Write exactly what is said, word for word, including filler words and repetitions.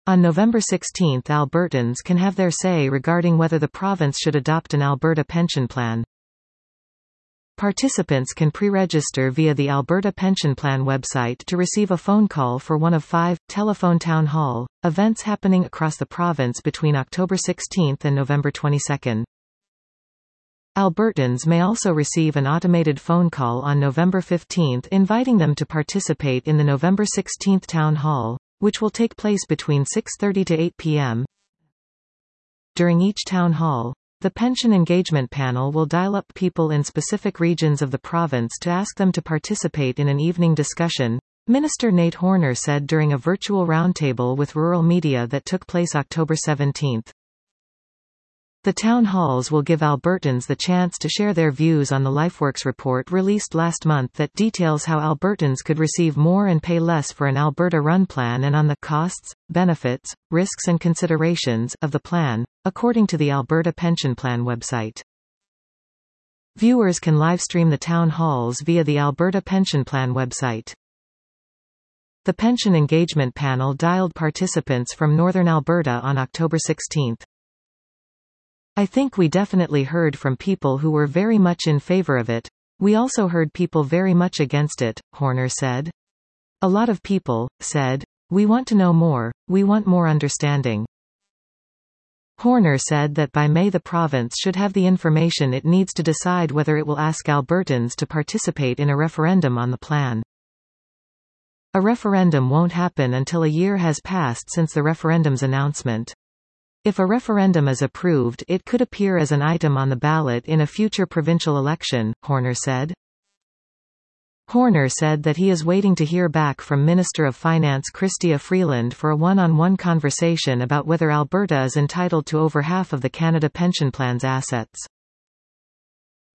On November sixteenth, Albertans can have their say regarding whether the province should adopt an Alberta pension plan. Participants can pre-register via the Alberta Pension Plan website to receive a phone call for one of five telephone town hall events happening across the province between October sixteenth and November twenty-second. Albertans may also receive an automated phone call on November fifteenth inviting them to participate in the November sixteenth town hall, which will take place between six thirty to eight p m During each town hall, the Pension Engagement Panel will dial up people in specific regions of the province to ask them to participate in an evening discussion, Minister Nate Horner said during a virtual roundtable with rural media that took place October seventeenth. The town halls will give Albertans the chance to share their views on the LifeWorks report released last month that details how Albertans could receive more and pay less for an Alberta Run plan and on the costs, benefits, risks and considerations of the plan, according to the Alberta Pension Plan website. Viewers can livestream the town halls via the Alberta Pension Plan website. The Pension Engagement Panel dialed participants from Northern Alberta on October sixteenth. I think we definitely heard from people who were very much in favor of it. We also heard people very much against it, Horner said. A lot of people said, "We want to know more, we want more understanding." Horner said that by May the province should have the information it needs to decide whether it will ask Albertans to participate in a referendum on the plan. A referendum won't happen until a year has passed since the referendum's announcement. If a referendum is approved, it could appear as an item on the ballot in a future provincial election, Horner said. Horner said that he is waiting to hear back from Minister of Finance Chrystia Freeland for a one-on-one conversation about whether Alberta is entitled to over half of the Canada Pension Plan's assets.